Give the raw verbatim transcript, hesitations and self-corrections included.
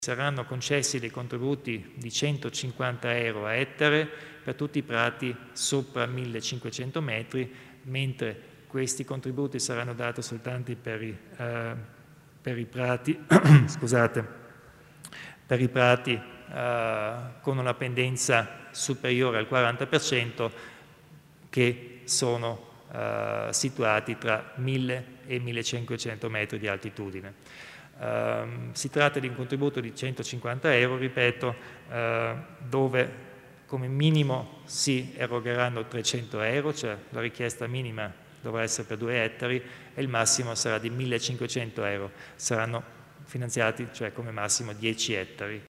Saranno concessi dei contributi di centocinquanta euro a ettare per tutti i prati sopra millecinquecento metri, mentre questi contributi saranno dati soltanto per i, eh, per i prati, scusate, per i prati eh, con una pendenza superiore al quaranta per cento che sono eh, situati tra mille e millecinquecento metri di altitudine. Uh, si tratta di un contributo di centocinquanta euro, ripeto, uh, dove come minimo si erogheranno trecento euro, cioè la richiesta minima dovrà essere per due ettari e il massimo sarà di millecinquecento euro, saranno finanziati cioè come massimo dieci ettari.